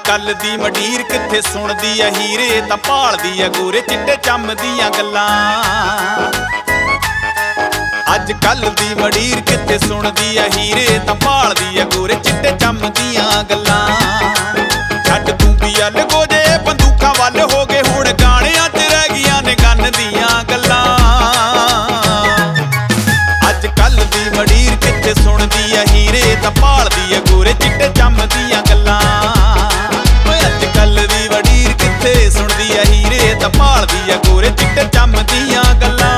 कल दी मंडीर किथे सुणदी आ हीरे तां भालदी आ गोरे चिट्टे चम दियां गल्लां। अज कल दी मंडीर किथे सुणदी आ हीरे तां भालदी आ गोरे चिट्टे चम दियां गल्लां। छड्ड तूं भी अल गोजे बंदूकां वल हो गए हुण गाणियां च रह गईयां ने गन दियां गल्लां। अज कल दी मंडीर किथे सुणदी आ हीरे तां भालदी आ गोरे चिट्टे चम दियां गल्लां। अज कल दी मंडीर किथे सुणदी आ हीरे तां भालदी आ गोरे चिट्टे चम दियां गल्लां।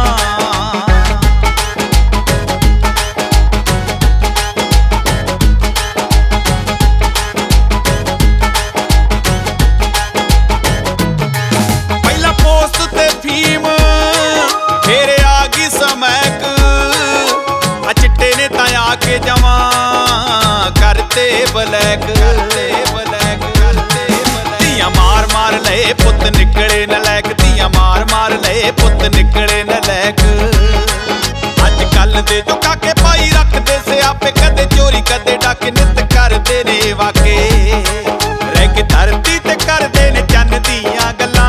के जमा करते ब्लैक दियां मार मार ले पुत निकले नलैक दियां मार मार ले पुत निकले नलैक। अज कल दे जो काके पाई रखदे से आपे कदे चोरी कदे डाके नित करदे ने वाके रह के धरती ते करदे ने चन्न दियां गल्लां।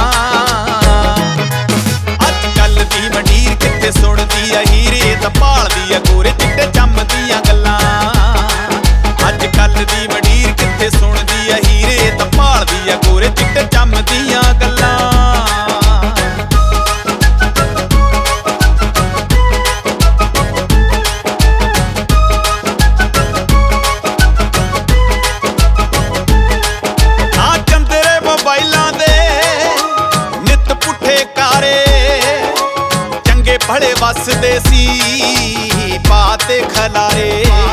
अज कल दी मंडीर किथे सुणदी आ हीरे तां भालदी आ गोरे चिट्टे चम दियां गल्लां। अज कल दी मंडीर किथे सुणदी आ हीरे तां भालदी आ गोरे चिट्टे चम दियां गल्लां। भड़े वसदे सी पाते खलारे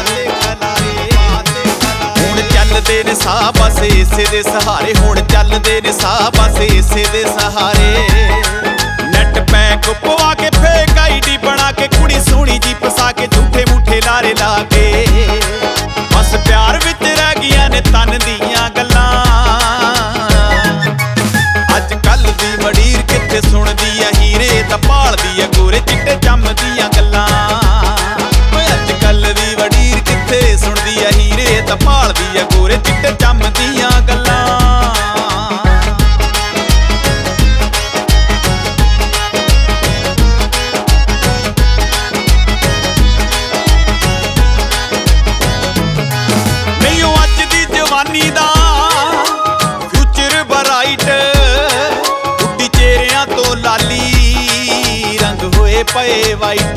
हुण चलदे ने साह बस इसे दे सहारे हुण चलदे ने साह बस इसे दे सहारे। नेट पैक पवा के फेक आईडी बना के कुड़ी सोहनी जी फसा के झूठे मूठे लारे ला के बस प्यार विच रह गईयां ने तन दियां गल्लां। अज कल दी मंडीर किथे सुणदी आ हीरे तां भालदी आ गोरे चिट्टे चम दियां गल्लां। अज कल दी मंडीर किथे सुणदी आ हीरे तां भालदी आ गोरे चिट्टे चम दियां गल्लां। नहीं ओ अज दी जवानी दा फ्यूचर बराइट बुड्ढी चेहरियां तो लाली रंग होए पए वाइट।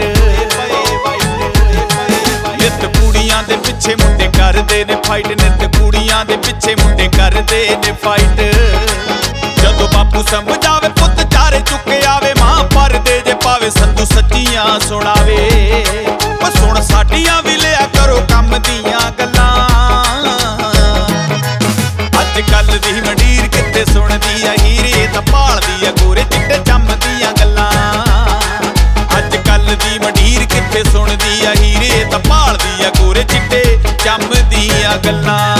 नित कुड़ियां दे पिछे मुंडे करदे ने फाइट नित कुड़ियां दे पिछे मुंडे करदे ने फाइट। जदों बापू समझावे पुत चारे चुके आवे मां परदे जे पावे संधू सच्चियां सुणावे ओ सुण साडियां भी लिया करो कम दियां गल्लां। अज कल दी मंडीर किथे सुणदी आ हीरे तां भालदी आ गोरे चिट्टे चम दियां गल्लां। अज कल दी मंडीर किथे सुणदी आ हीरे तां भालदी आ गोरे चिट्टे चम दियां गल्लां।